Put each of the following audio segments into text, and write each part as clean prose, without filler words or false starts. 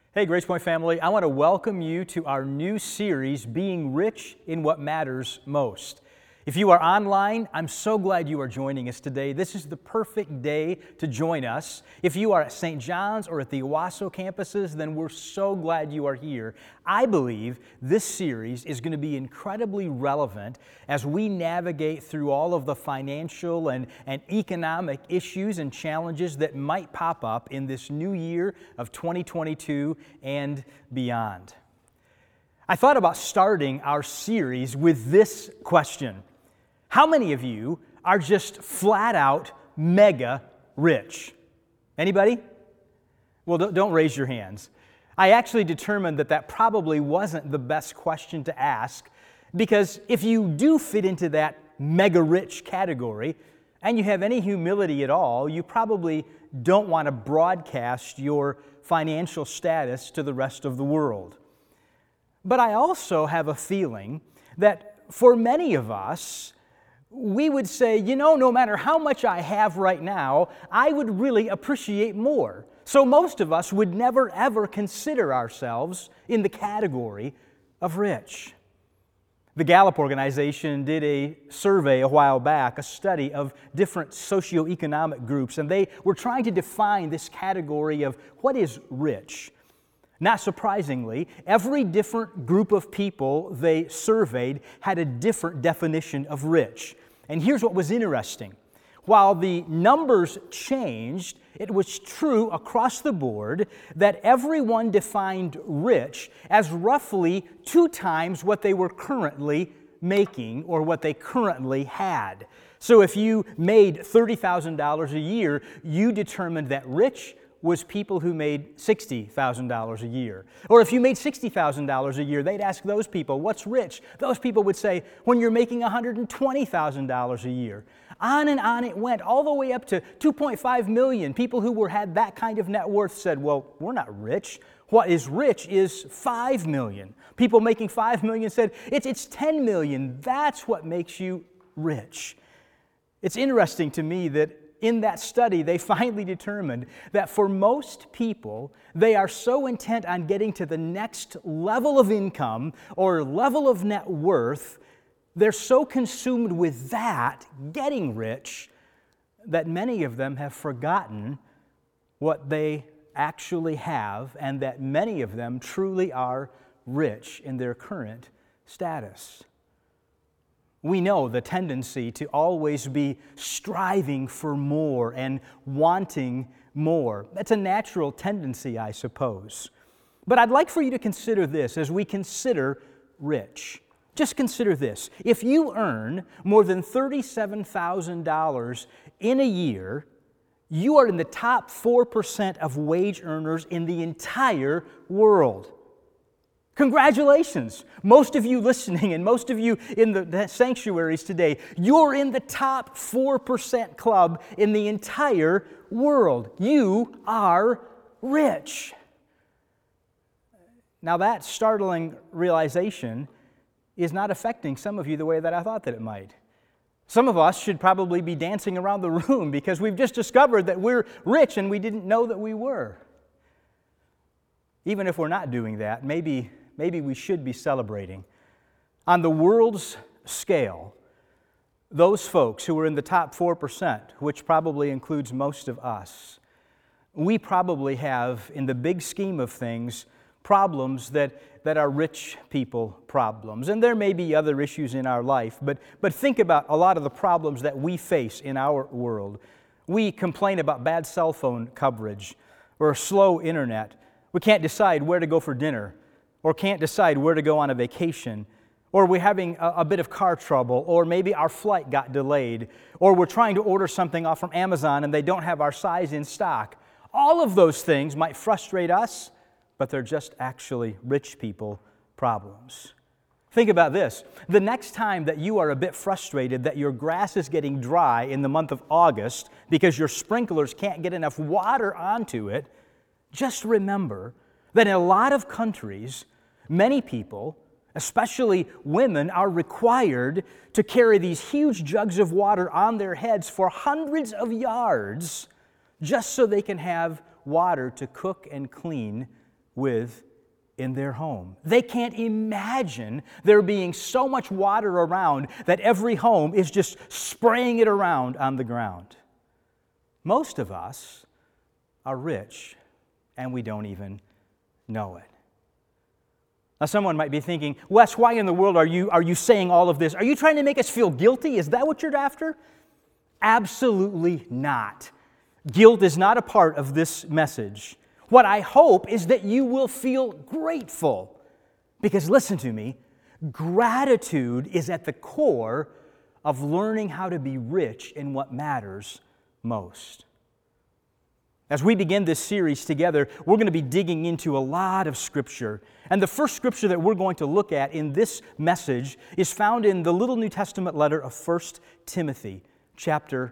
Hey, Grace Point family, I want to welcome you to our new series, Being Rich in What Matters Most. If you are online, I'm so glad you are joining us today. This is the perfect day to join us. If you are at St. John's or at the Owasso campuses, then we're so glad you are here. I believe this series is going to be incredibly relevant as we navigate through all of the financial and economic issues and challenges that might pop up in this new year of 2022 and beyond. I thought about starting our series with this question. How many of you are just flat out mega rich? Anybody? Well, don't raise your hands. I actually determined that probably wasn't the best question to ask, because if you do fit into that mega rich category and you have any humility at all, you probably don't want to broadcast your financial status to the rest of the world. But I also have a feeling that for many of us, we would say, no matter how much I have right now, I would really appreciate more. So most of us would never ever consider ourselves in the category of rich. The Gallup organization did a survey a while back, a study of different socioeconomic groups, and they were trying to define this category of what is rich. Not surprisingly, every different group of people they surveyed had a different definition of rich. And here's what was interesting. While the numbers changed, it was true across the board that everyone defined rich as roughly 2 times what they were currently making or what they currently had. So if you made $30,000 a year, you determined that rich was people who made $60,000 a year. Or if you made $60,000 a year, they'd ask those people, what's rich? Those people would say, when you're making $120,000 a year. On and on it went, all the way up to 2.5 million. People who had that kind of net worth said, well, we're not rich. What is rich is 5 million. People making 5 million said, it's 10 million. That's what makes you rich. It's interesting to me that in that study, they finally determined that for most people, they are so intent on getting to the next level of income or level of net worth, they're so consumed with that, getting rich, that many of them have forgotten what they actually have, and that many of them truly are rich in their current status. We know the tendency to always be striving for more and wanting more. That's a natural tendency, I suppose. But I'd like for you to consider this as we consider rich. Just consider this. If you earn more than $37,000 in a year, you are in the top 4% of wage earners in the entire world. Congratulations. Most of you listening and most of you in the sanctuaries today, you're in the top 4% club in the entire world. You are rich. Now that startling realization is not affecting some of you the way that I thought that it might. Some of us should probably be dancing around the room because we've just discovered that we're rich and we didn't know that we were. Even if we're not doing that, maybe we should be celebrating. On the world's scale, those folks who are in the top 4%, which probably includes most of us, we probably have, in the big scheme of things, problems that are rich people problems. And there may be other issues in our life, but think about a lot of the problems that we face in our world. We complain about bad cell phone coverage or slow internet. We can't decide where to go for dinner, or can't decide where to go on a vacation, or we're having a bit of car trouble, or maybe our flight got delayed, or we're trying to order something off from Amazon and they don't have our size in stock. All of those things might frustrate us, but they're just actually rich people problems. Think about this. The next time that you are a bit frustrated that your grass is getting dry in the month of August because your sprinklers can't get enough water onto it, just remember that in a lot of countries, many people, especially women, are required to carry these huge jugs of water on their heads for hundreds of yards just so they can have water to cook and clean with in their home. They can't imagine there being so much water around that every home is just spraying it around on the ground. Most of us are rich, and we don't even know it. Now, someone might be thinking, Wes, why in the world are you saying all of this? Are you trying to make us feel guilty? Is that what you're after? Absolutely not. Guilt is not a part of this message. What I hope is that you will feel grateful. Because listen to me, gratitude is at the core of learning how to be rich in what matters most. As we begin this series together, we're going to be digging into a lot of Scripture. And the first Scripture that we're going to look at in this message is found in the little New Testament letter of 1 Timothy, chapter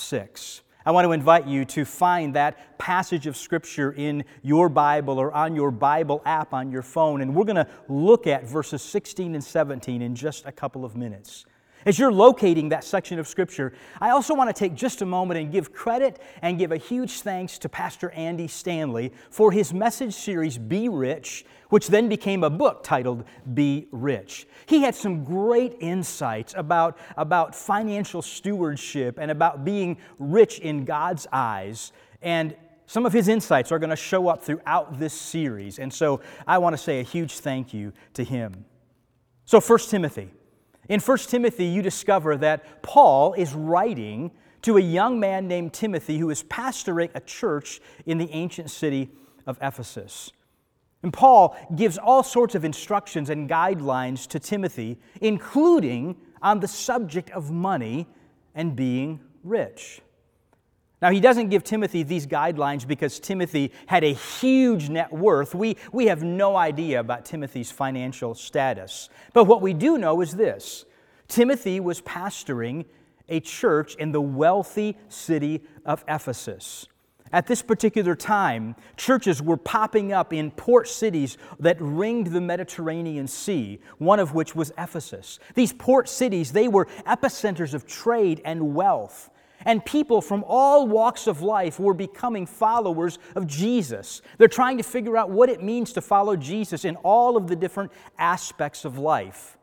6. I want to invite you to find that passage of Scripture in your Bible or on your Bible app on your phone, and we're going to look at verses 16 and 17 in just a couple of minutes. As you're locating that section of Scripture, I also want to take just a moment and give credit and give a huge thanks to Pastor Andy Stanley for his message series, Be Rich, which then became a book titled Be Rich. He had some great insights about financial stewardship and about being rich in God's eyes, and some of his insights are going to show up throughout this series, and so I want to say a huge thank you to him. So 1 Timothy. In 1 Timothy, you discover that Paul is writing to a young man named Timothy who is pastoring a church in the ancient city of Ephesus. And Paul gives all sorts of instructions and guidelines to Timothy, including on the subject of money and being rich. Now, he doesn't give Timothy these guidelines because Timothy had a huge net worth. We have no idea about Timothy's financial status. But what we do know is this. Timothy was pastoring a church in the wealthy city of Ephesus. At this particular time, churches were popping up in port cities that ringed the Mediterranean Sea, one of which was Ephesus. These port cities, they were epicenters of trade and wealth. And people from all walks of life were becoming followers of Jesus. They're trying to figure out what it means to follow Jesus in all of the different aspects of life.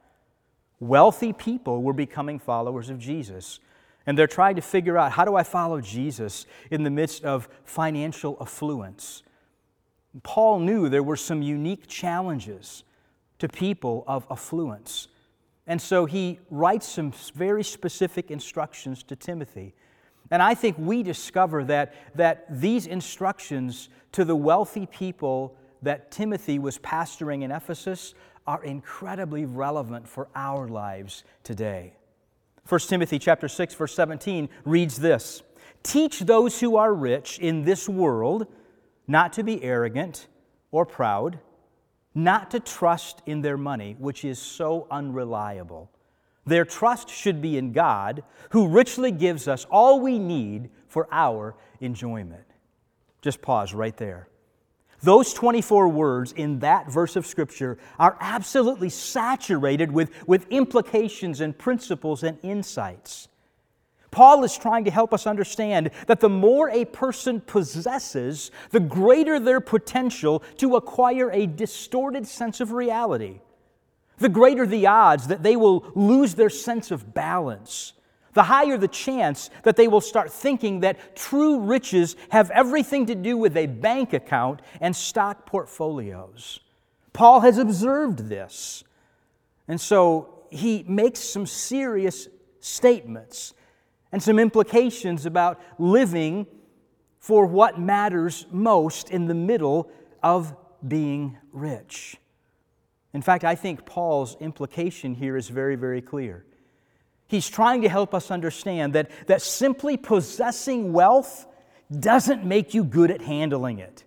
Wealthy people were becoming followers of Jesus. And they're trying to figure out, how do I follow Jesus in the midst of financial affluence? Paul knew there were some unique challenges to people of affluence. And so he writes some very specific instructions to Timothy. And I think we discover that these instructions to the wealthy people that Timothy was pastoring in Ephesus are incredibly relevant for our lives today. 1 Timothy chapter 6, verse 17 reads this, "Teach those who are rich in this world not to be arrogant or proud, not to trust in their money, which is so unreliable. Their trust should be in God, who richly gives us all we need for our enjoyment." Just pause right there. Those 24 words in that verse of Scripture are absolutely saturated with implications and principles and insights. Paul is trying to help us understand that the more a person possesses, the greater their potential to acquire a distorted sense of reality. The greater the odds that they will lose their sense of balance. The higher the chance that they will start thinking that true riches have everything to do with a bank account and stock portfolios. Paul has observed this. And so he makes some serious statements and some implications about living for what matters most in the middle of being rich. In fact, I think Paul's implication here is very, very clear. He's trying to help us understand that simply possessing wealth doesn't make you good at handling it.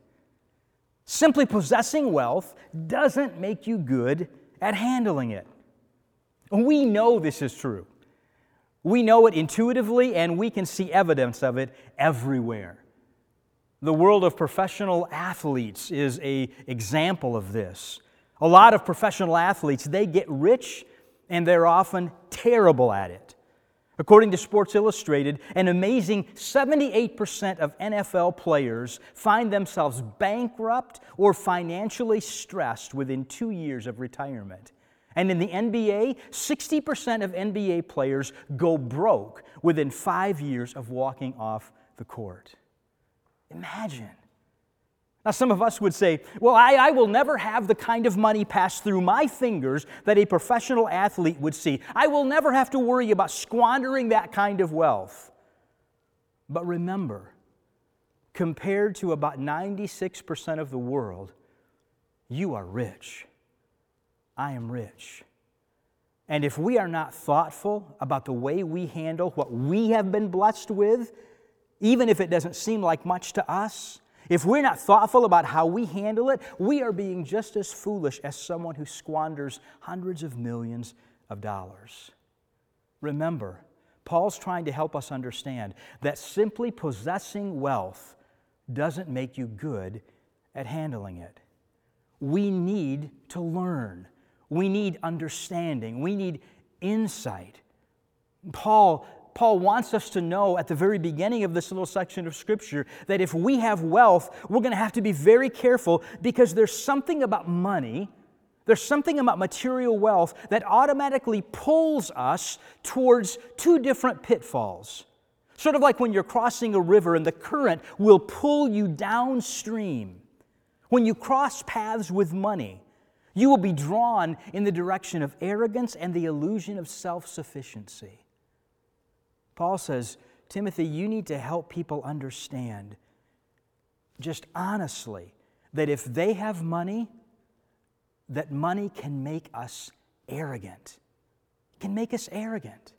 Simply possessing wealth doesn't make you good at handling it. We know this is true. We know it intuitively, and we can see evidence of it everywhere. The world of professional athletes is an example of this. A lot of professional athletes, they get rich and they're often terrible at it. According to Sports Illustrated, an amazing 78% of NFL players find themselves bankrupt or financially stressed within 2 years of retirement. And in the NBA, 60% of NBA players go broke within 5 years of walking off the court. Imagine. Now, some of us would say, well, I will never have the kind of money pass through my fingers that a professional athlete would see. I will never have to worry about squandering that kind of wealth. But remember, compared to about 96% of the world, you are rich. I am rich. And if we are not thoughtful about the way we handle what we have been blessed with, even if it doesn't seem like much to us, if we're not thoughtful about how we handle it, we are being just as foolish as someone who squanders hundreds of millions of dollars. Remember, Paul's trying to help us understand that simply possessing wealth doesn't make you good at handling it. We need to learn. We need understanding. We need insight. Paul wants us to know at the very beginning of this little section of Scripture that if we have wealth, we're going to have to be very careful because there's something about money, there's something about material wealth that automatically pulls us towards two different pitfalls. Sort of like when you're crossing a river and the current will pull you downstream. When you cross paths with money, you will be drawn in the direction of arrogance and the illusion of self-sufficiency. Paul says, Timothy, you need to help people understand, just honestly, that if they have money, that money can make us arrogant. It can make us arrogant.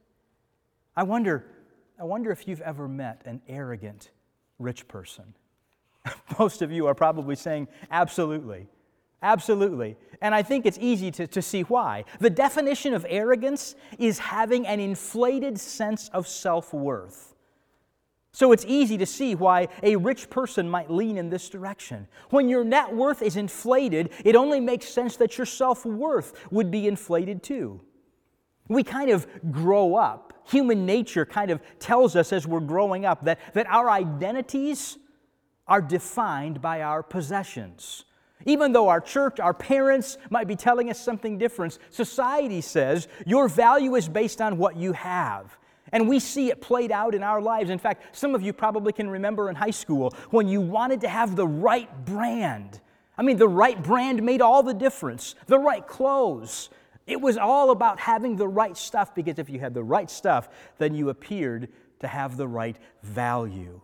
I wonder if you've ever met an arrogant rich person. Most of you are probably saying, absolutely. Absolutely. And I think it's easy to see why. The definition of arrogance is having an inflated sense of self-worth. So it's easy to see why a rich person might lean in this direction. When your net worth is inflated, it only makes sense that your self-worth would be inflated too. We kind of grow up. Human nature kind of tells us as we're growing up that our identities are defined by our possessions. Even though our church, our parents might be telling us something different, society says your value is based on what you have. And we see it played out in our lives. In fact, some of you probably can remember in high school when you wanted to have the right brand. I mean, the right brand made all the difference. The right clothes. It was all about having the right stuff, because if you had the right stuff, then you appeared to have the right value.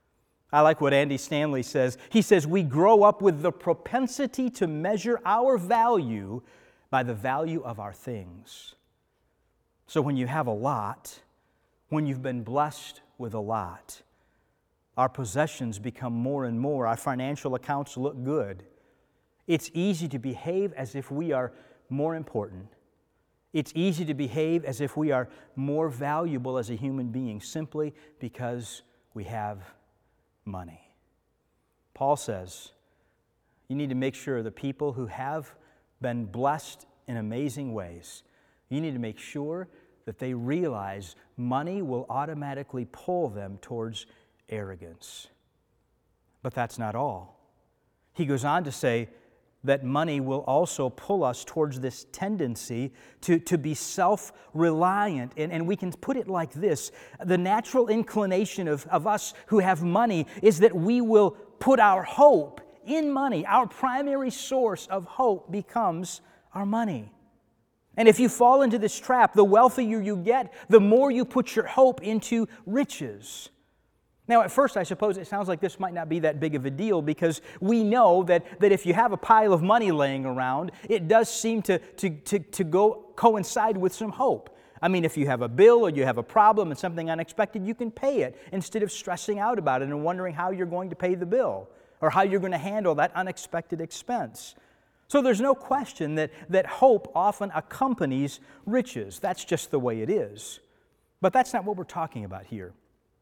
I like what Andy Stanley says. He says, we grow up with the propensity to measure our value by the value of our things. So when you have a lot, when you've been blessed with a lot, our possessions become more and more, our financial accounts look good. It's easy to behave as if we are more important. It's easy to behave as if we are more valuable as a human being simply because we have money. Paul says you need to make sure the people who have been blessed in amazing ways, you need to make sure that they realize money will automatically pull them towards arrogance. But that's not all. He goes on to say that money will also pull us towards this tendency to be self-reliant. And we can put it like this. The natural inclination of us who have money is that we will put our hope in money. Our primary source of hope becomes our money. And if you fall into this trap, the wealthier you get, the more you put your hope into riches. Now, at first, I suppose it sounds like this might not be that big of a deal because we know that if you have a pile of money laying around, it does seem to coincide with some hope. I mean, if you have a bill or you have a problem and something unexpected, you can pay it instead of stressing out about it and wondering how you're going to pay the bill or how you're going to handle that unexpected expense. So there's no question that hope often accompanies riches. That's just the way it is. But that's not what we're talking about here.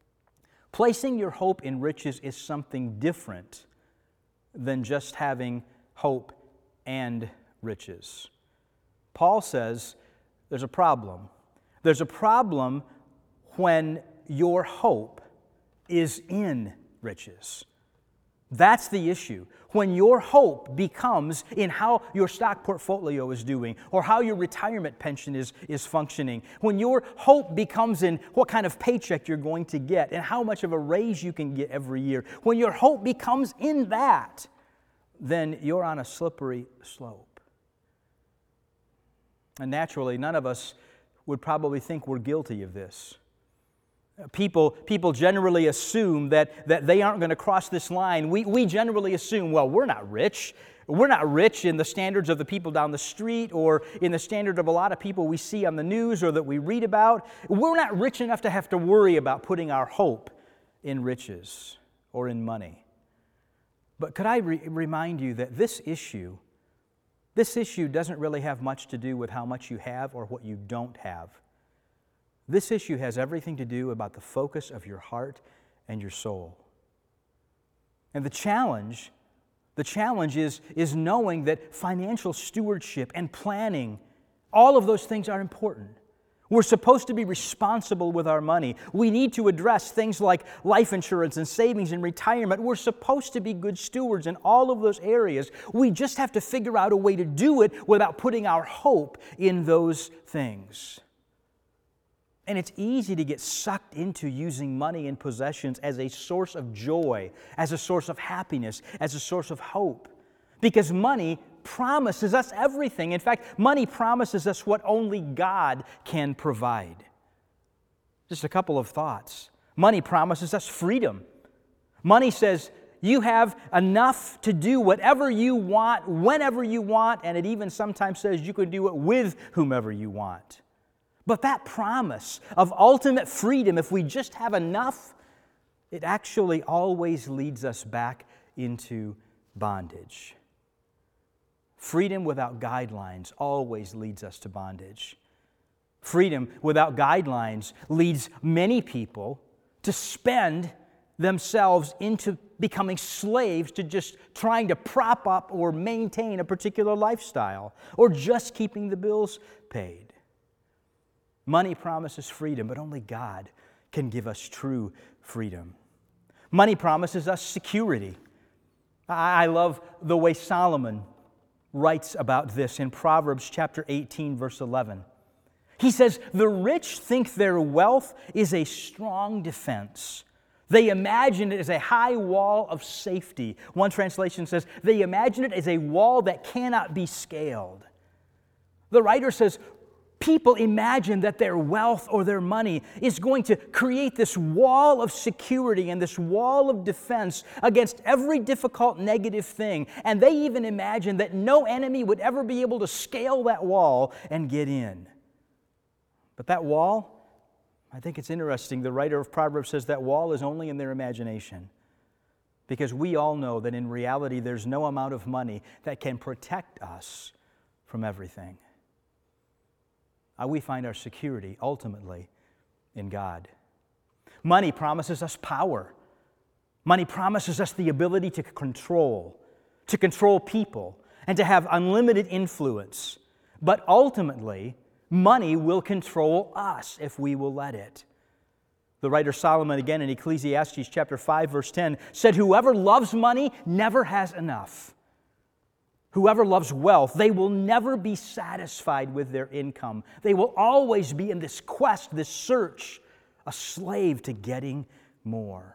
Placing your hope in riches is something different than just having hope and riches. Paul says there's a problem. There's a problem when your hope is in riches. That's the issue. When your hope becomes in how your stock portfolio is doing or how your retirement pension is functioning, when your hope becomes in what kind of paycheck you're going to get and how much of a raise you can get every year, when your hope becomes in that, then you're on a slippery slope. And naturally, none of us would probably think we're guilty of this. People generally assume that they aren't going to cross this line. We generally assume, well, we're not rich. We're not rich in the standards of the people down the street or in the standard of a lot of people we see on the news or that we read about. We're not rich enough to have to worry about putting our hope in riches or in money. But could I remind you that this issue doesn't really have much to do with how much you have or what you don't have. This issue has everything to do about the focus of your heart and your soul. And the challenge is knowing that financial stewardship and planning, all of those things are important. We're supposed to be responsible with our money. We need to address things like life insurance and savings and retirement. We're supposed to be good stewards in all of those areas. We just have to figure out a way to do it without putting our hope in those things. And it's easy to get sucked into using money and possessions as a source of joy, as a source of happiness, as a source of hope. Because money promises us everything. In fact, money promises us what only God can provide. Just a couple of thoughts. Money promises us freedom. Money says you have enough to do whatever you want, whenever you want, and it even sometimes says you can do it with whomever you want. But that promise of ultimate freedom, if we just have enough, it actually always leads us back into bondage. Freedom without guidelines always leads us to bondage. Freedom without guidelines leads many people to spend themselves into becoming slaves to just trying to prop up or maintain a particular lifestyle or just keeping the bills paid. Money promises freedom, but only God can give us true freedom. Money promises us security. I love the way Solomon writes about this in Proverbs chapter 18, verse 11. He says, "The rich think their wealth is a strong defense. They imagine it as a high wall of safety." One translation says, they imagine it as a wall that cannot be scaled. The writer says, people imagine that their wealth or their money is going to create this wall of security and this wall of defense against every difficult negative thing. And they even imagine that no enemy would ever be able to scale that wall and get in. But that wall, I think it's interesting, the writer of Proverbs says that wall is only in their imagination. Because we all know that in reality there's no amount of money that can protect us from everything. We find our security ultimately in God. Money promises us power. Money promises us the ability to control people, and to have unlimited influence. But ultimately, money will control us if we will let it. The writer Solomon, again in Ecclesiastes chapter 5, verse 10, said, "Whoever loves money never has enough. Whoever loves wealth, they will never be satisfied with their income. They will always be in this quest, this search, a slave to getting more."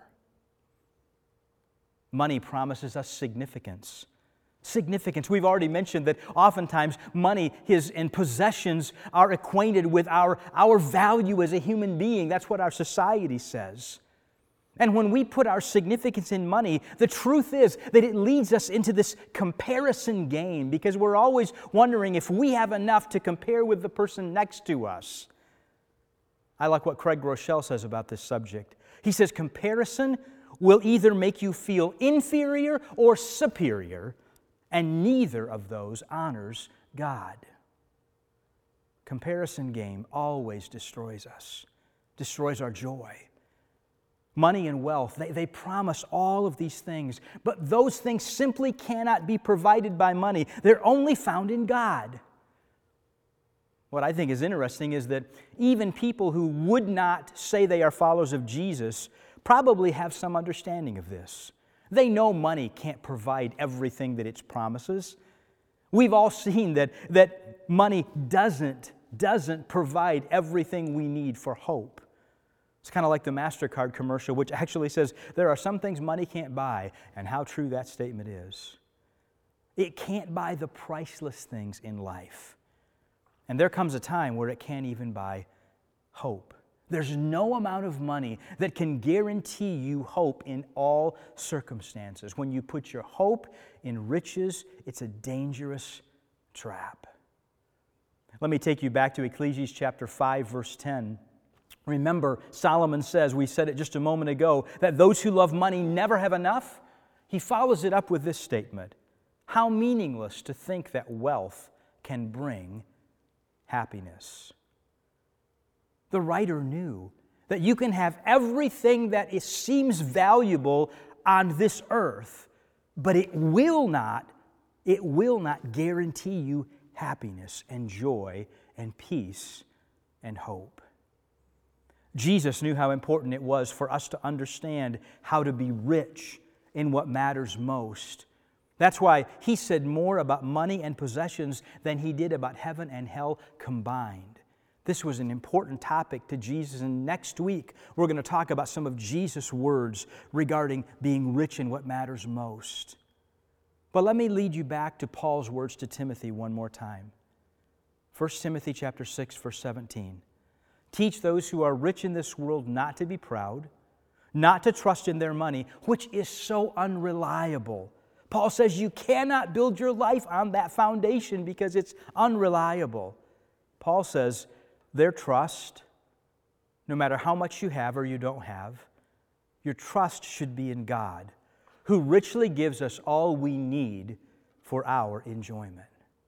Money promises us significance. Significance. We've already mentioned that oftentimes money and possessions are acquainted with our value as a human being. That's what our society says. And when we put our significance in money, the truth is that it leads us into this comparison game because we're always wondering if we have enough to compare with the person next to us. I like what Craig Groeschel says about this subject. He says, comparison will either make you feel inferior or superior, and neither of those honors God. Comparison game always destroys us, destroys our joy. Money and wealth, they promise all of these things, but those things simply cannot be provided by money. They're only found in God. What I think is interesting is that even people who would not say they are followers of Jesus probably have some understanding of this. They know money can't provide everything that it promises. We've all seen that money doesn't provide everything we need for hope. It's kind of like the MasterCard commercial, which actually says there are some things money can't buy, and how true that statement is. It can't buy the priceless things in life. And there comes a time where it can't even buy hope. There's no amount of money that can guarantee you hope in all circumstances. When you put your hope in riches, it's a dangerous trap. Let me take you back to Ecclesiastes chapter 5, verse 10. Remember, Solomon says, we said it just a moment ago, that those who love money never have enough. He follows it up with this statement: how meaningless to think that wealth can bring happiness. The writer knew that you can have everything that seems valuable on this earth, but it will not guarantee you happiness and joy and peace and hope. Jesus knew how important it was for us to understand how to be rich in what matters most. That's why He said more about money and possessions than He did about heaven and hell combined. This was an important topic to Jesus, and next week we're going to talk about some of Jesus' words regarding being rich in what matters most. But let me lead you back to Paul's words to Timothy one more time. 1 Timothy chapter 6, verse 17. Teach those who are rich in this world not to be proud, not to trust in their money, which is so unreliable. Paul says you cannot build your life on that foundation because it's unreliable. Paul says their trust, no matter how much you have or you don't have, your trust should be in God, who richly gives us all we need for our enjoyment.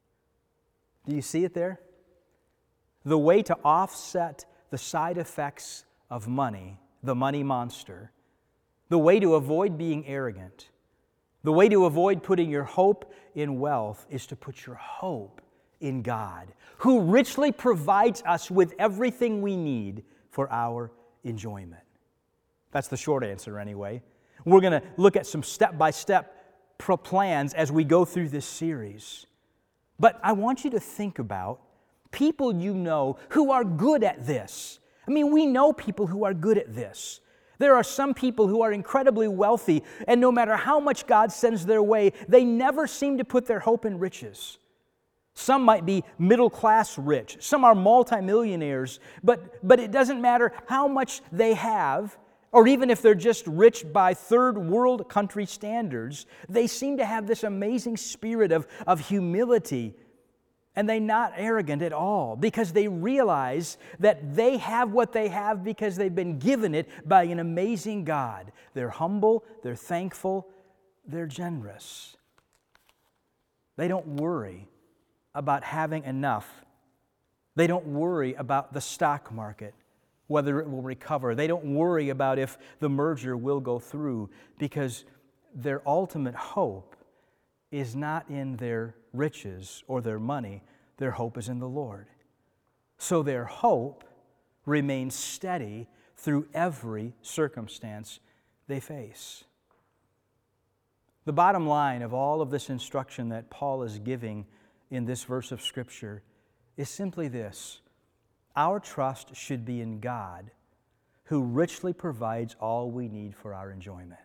Do you see it there? The way to offset the side effects of money, the money monster, the way to avoid being arrogant, the way to avoid putting your hope in wealth is to put your hope in God, who richly provides us with everything we need for our enjoyment. That's the short answer anyway. We're going to look at some step-by-step plans as we go through this series. But I want you to think about people you know who are good at this. I mean, we know people who are good at this. There are some people who are incredibly wealthy, and no matter how much God sends their way, they never seem to put their hope in riches. Some might be middle-class rich. Some are multimillionaires. But it doesn't matter how much they have, or even if they're just rich by third world country standards, they seem to have this amazing spirit of humility. And they're not arrogant at all because they realize that they have what they have because they've been given it by an amazing God. They're humble, they're thankful, they're generous. They don't worry about having enough. They don't worry about the stock market, whether it will recover. They don't worry about if the merger will go through because their ultimate hope is not in their riches or their money. Their hope is in the Lord. So their hope remains steady through every circumstance they face. The bottom line of all of this instruction that Paul is giving in this verse of Scripture is simply this: our trust should be in God, who richly provides all we need for our enjoyment.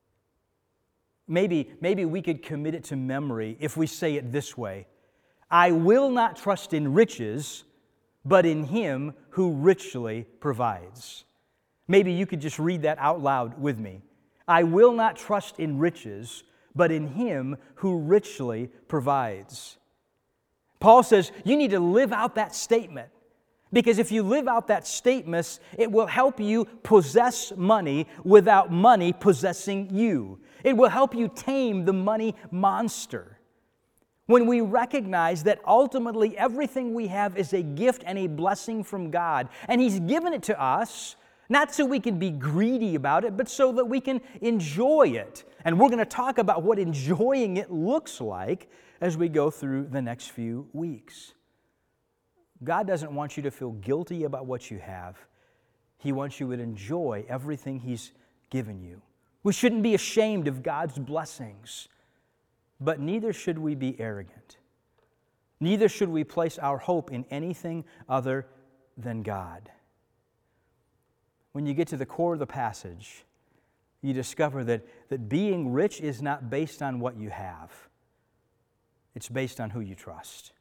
Maybe we could commit it to memory if we say it this way: I will not trust in riches, but in Him who richly provides. Maybe you could just read that out loud with me. I will not trust in riches, but in Him who richly provides. Paul says you need to live out that statement. Because if you live out that statement, it will help you possess money without money possessing you. It will help you tame the money monster. When we recognize that ultimately everything we have is a gift and a blessing from God, and He's given it to us, not so we can be greedy about it, but so that we can enjoy it. And we're going to talk about what enjoying it looks like as we go through the next few weeks. God doesn't want you to feel guilty about what you have. He wants you to enjoy everything He's given you. We shouldn't be ashamed of God's blessings, but neither should we be arrogant. Neither should we place our hope in anything other than God. When you get to the core of the passage, you discover that being rich is not based on what you have. It's based on who you trust.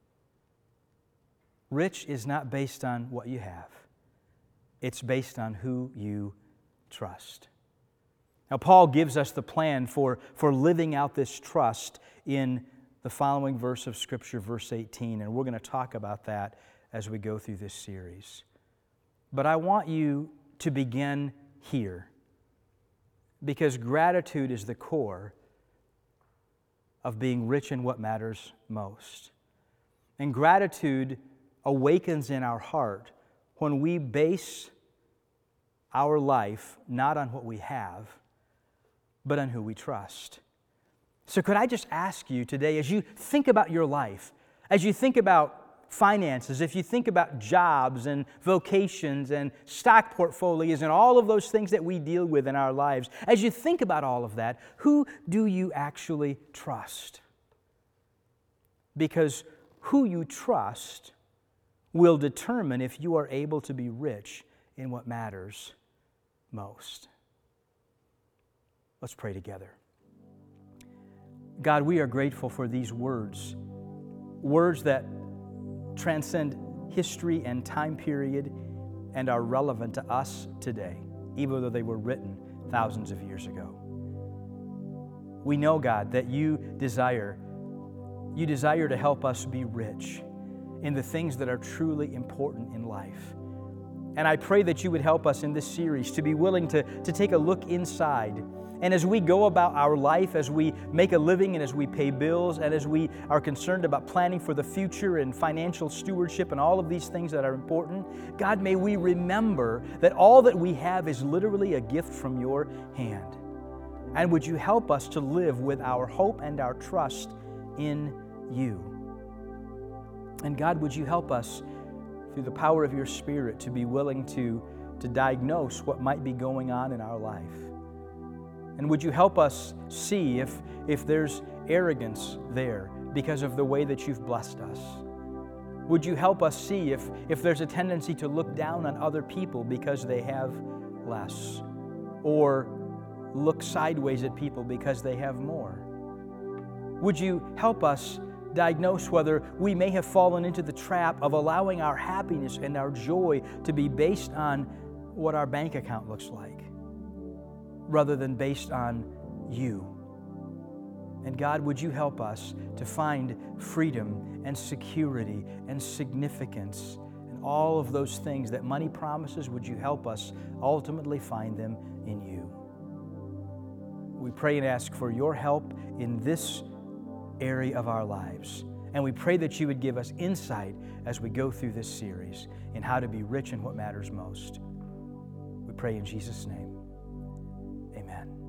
Rich is not based on what you have. It's based on who you trust. Now, Paul gives us the plan for living out this trust in the following verse of Scripture, verse 18, and we're going to talk about that as we go through this series. But I want you to begin here, because gratitude is the core of being rich in what matters most. And gratitude awakens in our heart when we base our life not on what we have, but on who we trust. So could I just ask you today, as you think about your life, as you think about finances, if you think about jobs and vocations and stock portfolios and all of those things that we deal with in our lives, as you think about all of that, who do you actually trust? Because who you trust will determine if you are able to be rich in what matters most. Let's pray together. God, we are grateful for these words that transcend history and time period and are relevant to us today, even though they were written thousands of years ago. We know, God, that you desire to help us be rich in the things that are truly important in life. And I pray that you would help us in this series to be willing to take a look inside. And as we go about our life, as we make a living and as we pay bills and as we are concerned about planning for the future and financial stewardship and all of these things that are important, God, may we remember that all that we have is literally a gift from your hand. And would you help us to live with our hope and our trust in you? And God, would you help us through the power of your Spirit to be willing to diagnose what might be going on in our life? And would you help us see if there's arrogance there because of the way that you've blessed us? Would you help us see if there's a tendency to look down on other people because they have less, or look sideways at people because they have more? Would you help us diagnose whether we may have fallen into the trap of allowing our happiness and our joy to be based on what our bank account looks like, rather than based on you? And God, would you help us to find freedom and security and significance and all of those things that money promises? Would you help us ultimately find them in you? We pray and ask for your help in this area of our lives. And we pray that you would give us insight as we go through this series in how to be rich in what matters most. We pray in Jesus' name. Amen.